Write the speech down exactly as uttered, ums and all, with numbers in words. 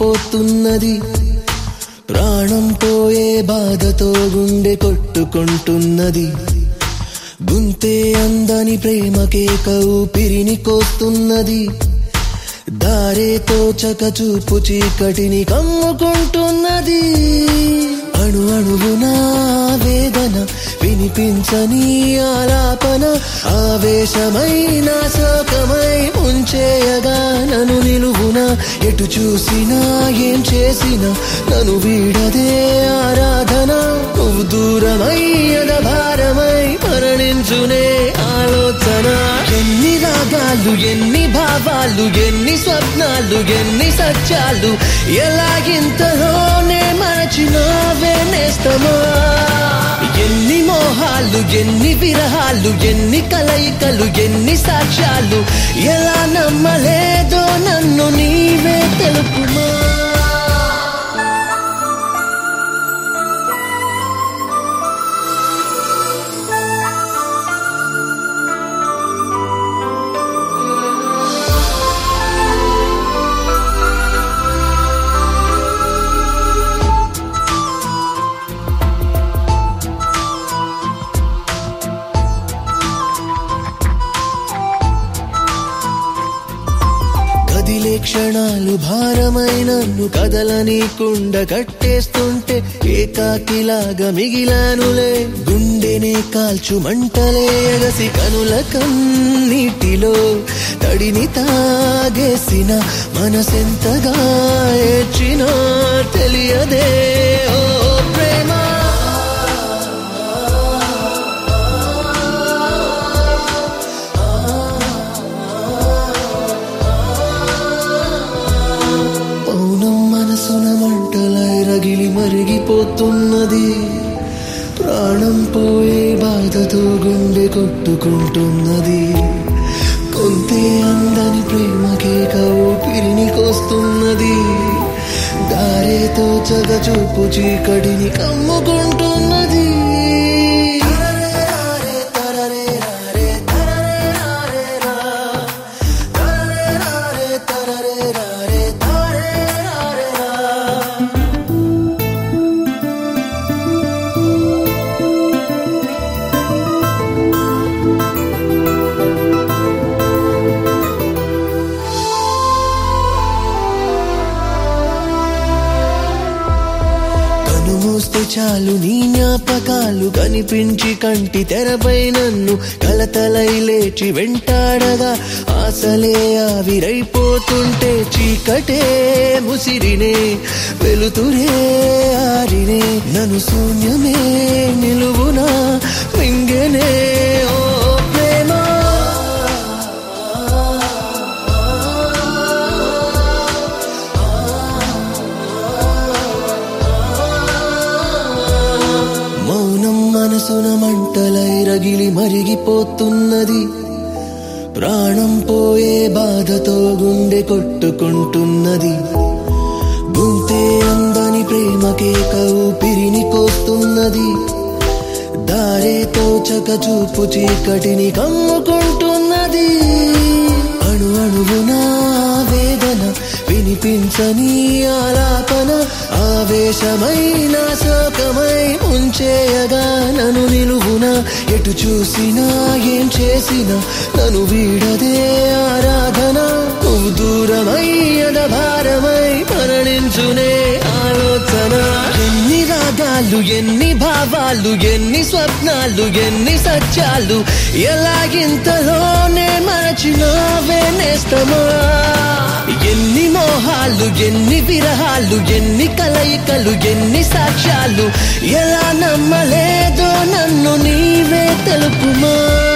విరిగిపోతున్నది. ప్రాణం పోయే బాధతో గుండె కొట్టుకుంటున్నది. గుంతే అందని ప్రేమకే ఊపిరిని కోస్తున్నది. దారేతో చకచూపు చీకటిని కమ్ముకుంటున్నది. అణు అణువునా వేదన వినిపించని ఆలాపన ఆవేశమైన శోకమై ఉంచేయగా నన్ను నిలువున ఎటు చూసినా ఏం చేసినా నన్ను వీడదే ఆరాధన. నువ్వు దూరమయ్యద భారమై మరణించునే ఆలోచన. ఎన్ని రాగాలు ఎన్ని భావాలు ఎన్ని స్వప్నాలు ఎన్ని సత్యాలు ఎలాగింతలోనే మరచినావే నేస్తమా. ఎన్ని మోహాలు ఎన్ని విరహాలు ఎన్ని కలయికలు ఎన్ని సాక్ష్యాలు ఎలా నమ్మలేదో నన్ను నీవే తెలుపుమా. కదిలే క్షణాలు భారమైనన్ను కదలనీకుండా కట్టేస్తుంటే ఏకాకిలాగా మిగిలానులే. గుండెనే కాల్చు మంటలే ఎగసి కనుల కన్నీటిలో తడిని తాగేసిన మనసెంతగా ఏడ్చినా తెలియదే ఓ ప్రేమ. మనసున మంటలై రగిలి మరిగిపోతున్నది. ప్రాణం పోయే బాధతో గుండె కొట్టుకుంటున్నది. కొంతే అందని ప్రేమకే ఊపిరిని కోస్తున్నది. దారేతో చగచూపు చీకటిని కమ్ముకుంటున్నది. మూస్తే చాలు నీ జ్ఞాపకాలు కనిపించి కంటి తెరపై నన్ను కలతలై లేచి వెంటాడగా ఆశలే ఆవిరైపోతుంటే చీకటే ముసిరినే వెలుతురే ఆరినే నన్ను శూన్యమే నిలువునా మింగెనే ఓ ప్రేమ. మౌనం మనసున మంటలై రగిలి మరిగిపోతున్నది. ప్రాణం పోయే బాధతో గుండె కొట్టుకుంటున్నది. గుంతే అందని ప్రేమకే ఊపిరిని కోస్తున్నది. దారేతో చకచూపు చీకటిని కమ్ముకుంటున్నది. అణు అణువునా వేదన వినిపించని ఆలాపన ఆవేశమైన శోకమై ఉంచేయగా నన్ను నిలువున ఎటు చూసినా ఏం చేసినా నన్ను వీడదే ఆరాధన. నువ్వు దూరమయ్యద భారమై మరణించునే ఆలోచన. ఎన్ని రాగాలు ఎన్ని భావాలు ఎన్ని స్వప్నాలు ఎన్ని సత్యాలు ఎలాగింతలోనే మరచినావే నేస్తమా. ఎన్ని మోహాలు ఎన్ని విరహాలు ఎన్ని కలయికలు ఎన్ని సాక్ష్యాలు ఎలా నమ్మలేదో నన్ను నీవే తెలుపుమా.